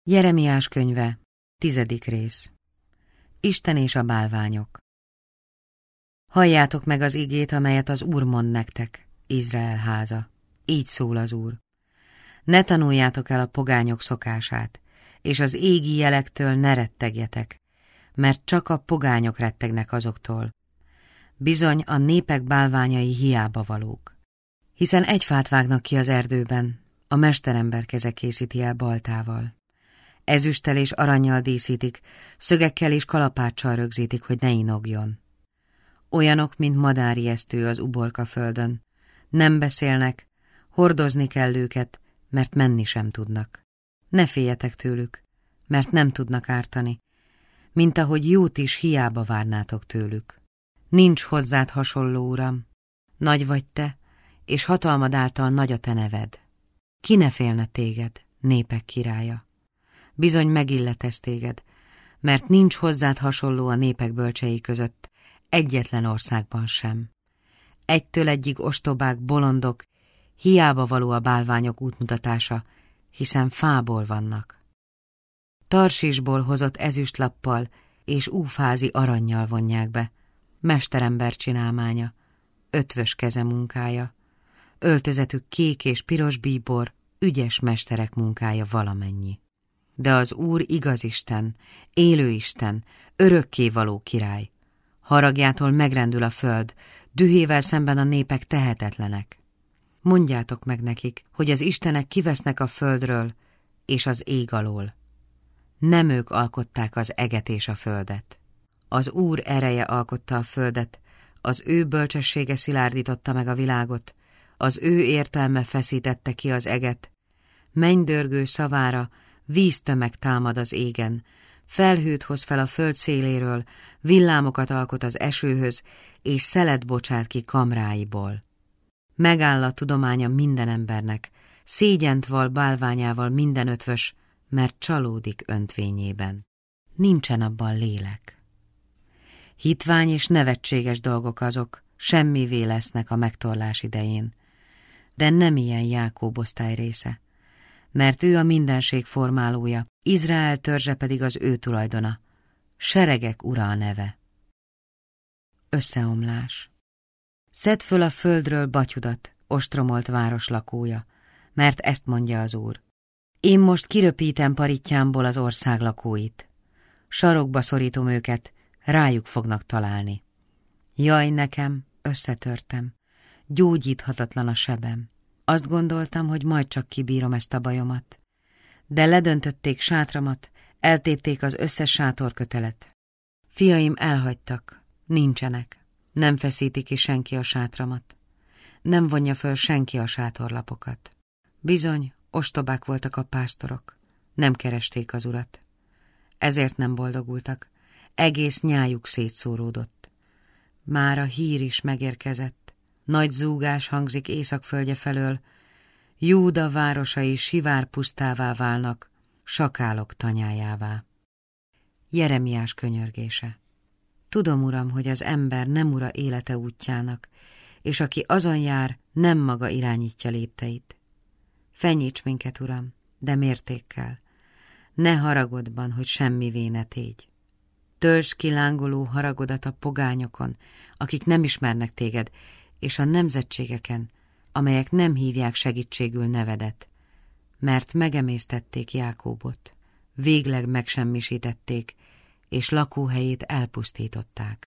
Jeremiás könyve, 10. rész. Isten és a bálványok. Halljátok meg az igét, amelyet az Úr mond nektek, Izrael háza. Így szól az Úr. Ne tanuljátok el a pogányok szokását, és az égi jelektől ne rettegjetek, mert csak a pogányok rettegnek azoktól. Bizony a népek bálványai hiába valók. Hiszen egy fát vágnak ki az erdőben, a mesterember keze készíti el baltával. Ezüsttel és arannyal díszítik, szögekkel és kalapáccsal rögzítik, hogy ne inogjon. Olyanok, mint madárijesztő az uborka földön. Nem beszélnek, hordozni kell őket, mert menni sem tudnak. Ne féljetek tőlük, mert nem tudnak ártani, mint ahogy jót is hiába várnátok tőlük. Nincs hozzád hasonló, Uram. Nagy vagy te, és hatalmad által nagy a te neved. Ki ne félne téged, népek királya? Bizony megilletesz téged, mert nincs hozzád hasonló a népek bölcsei között, egyetlen országban sem. Egytől egyig ostobák, bolondok, hiába való a bálványok útmutatása, hiszen fából vannak. Tarsisból hozott ezüstlappal és úfházi arannyal vonják be, mesterember csinálmánya, ötvös keze munkája, öltözetük kék és piros bíbor, ügyes mesterek munkája valamennyi. De az Úr igaz Isten, élő Isten, örökkévaló király. Haragjától megrendül a föld, dühével szemben a népek tehetetlenek. Mondjátok meg nekik, hogy az istenek kivesznek a földről és az ég alól. Nem ők alkották az eget és a földet. Az Úr ereje alkotta a földet, az ő bölcsessége szilárdította meg a világot, az ő értelme feszítette ki az eget. Mennydörgő szavára víztömeg támad az égen, felhőt hoz fel a föld széléről, villámokat alkot az esőhöz, és szelet bocsát ki kamráiból. Megáll a tudománya minden embernek, szégyent val bálványával minden ötvös, mert csalódik öntvényében. Nincsen abban lélek. Hitvány és nevetséges dolgok azok, semmivé lesznek a megtorlás idején, de nem ilyen Jákób osztály része, mert ő a mindenség formálója, Izrael törzse pedig az ő tulajdona, seregek ura a neve. Összeomlás. Szedd föl a földről batyudat, ostromolt város lakója, mert ezt mondja az Úr. Én most kiröpítem parittyámból az ország lakóit. Sarokba szorítom őket, rájuk fognak találni. Jaj, nekem, összetörtem, gyógyíthatatlan a sebem. Azt gondoltam, hogy majd csak kibírom ezt a bajomat. De ledöntötték sátramat, eltépték az összes sátorkötelet. Fiaim elhagytak, nincsenek, nem feszíti ki senki a sátramat. Nem vonja föl senki a sátorlapokat. Bizony, ostobák voltak a pásztorok, nem keresték az Urat. Ezért nem boldogultak, egész nyájuk szétszóródott. Már a hír is megérkezett, nagy zúgás hangzik északföldje felől, Júda városai sivárpusztává válnak, sakálok tanyájává. Jeremiás könyörgése. Tudom, Uram, hogy az ember nem ura élete útjának, és aki azon jár, nem maga irányítja lépteit. Fenyíts minket, Uram, de mértékkel. Ne haragodban, hogy semmivé ne tégy. Töltsd ki lángoló haragodat a pogányokon, akik nem ismernek téged, és a nemzetségeken, amelyek nem hívják segítségül nevedet, mert megemésztették Jákóbot, végleg megsemmisítették, és lakóhelyét elpusztították.